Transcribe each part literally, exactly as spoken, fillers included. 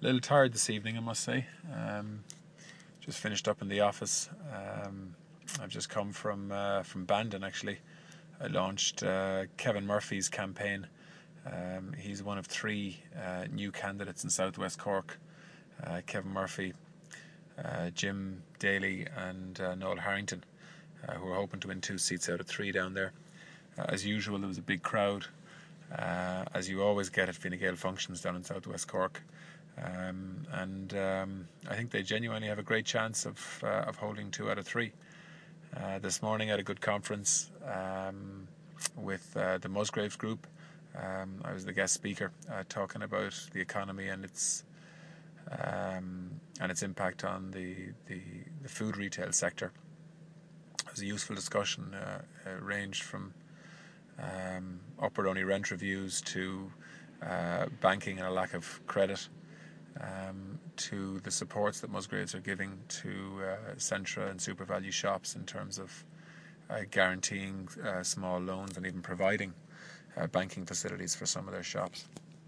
little tired this evening, I must say. Um, just finished up in the office. Um, I've just come from uh, from Bandon, actually. I launched uh, Kevin Murphy's campaign. Um, he's one of three uh, new candidates in Southwest Cork. Uh, Kevin Murphy, uh, Jim Daly and uh, Noel Harrington, uh, who are hoping to win two seats out of three down there. Uh, as usual, there was a big crowd, uh, as you always get at Fine Gael functions down in Southwest Cork. Um, and um, I think they genuinely have a great chance of uh, of holding two out of three. Uh, this morning I had a good conference um, with uh, the Musgraves Group. Um, I was the guest speaker uh, talking about the economy and its um, and its impact on the, the, the food retail sector. It was a useful discussion. Uh, it ranged from um, upward-only rent reviews to uh, banking and a lack of credit, um, to the supports that Musgraves are giving to uh, Centra and SuperValu shops in terms of uh, guaranteeing uh, small loans and even providing uh, banking facilities for some of their shops.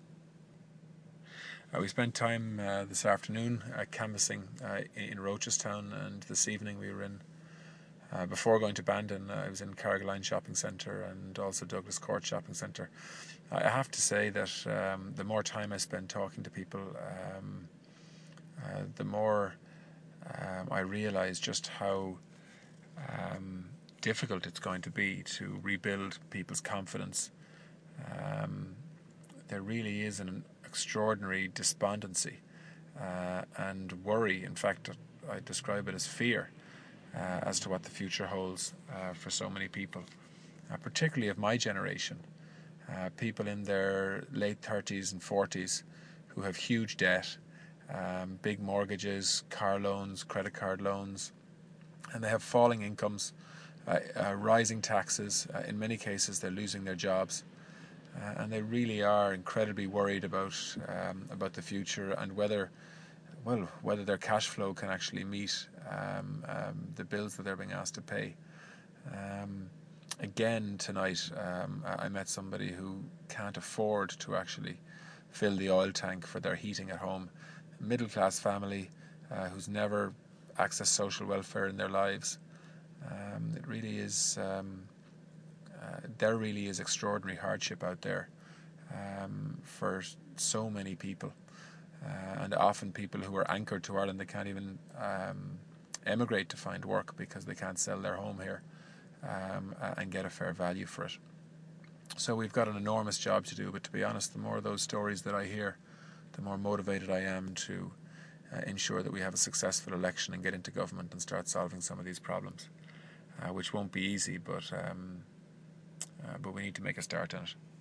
Uh, we spent time uh, this afternoon uh, canvassing uh, in Rochestown, and this evening we were in, uh, before going to Bandon, uh, I was in Carrigaline Shopping Centre and also Douglas Court Shopping Centre. I have to say that um, the more time I spend talking to people, um, uh, the more um, I realise just how um, difficult it's going to be to rebuild people's confidence. Um, there really is an extraordinary despondency uh, and worry. In fact, I describe it as fear uh, as to what the future holds uh, for so many people, uh, particularly of my generation. Uh, people in their late thirties and forties who have huge debt, um, big mortgages, car loans, credit card loans, and they have falling incomes, uh, uh, rising taxes. Uh, in many cases, they're losing their jobs, uh, and they really are incredibly worried about um, about the future and whether, well, whether their cash flow can actually meet um, um, the bills that they're being asked to pay. Um, Again tonight, um, I met somebody who can't afford to actually fill the oil tank for their heating at home. Middle class family uh, who's never accessed social welfare in their lives. Um, it really is. Um, uh, there really is extraordinary hardship out there um, for so many people, uh, and often people who are anchored to Ireland. They can't even um, emigrate to find work because they can't sell their home here. Um, and get a fair value for it. So we've got an enormous job to do, but to be honest, the more of those stories that I hear, the more motivated I am to uh, ensure that we have a successful election and get into government and start solving some of these problems, uh, which won't be easy, but um, uh, but we need to make a start on it.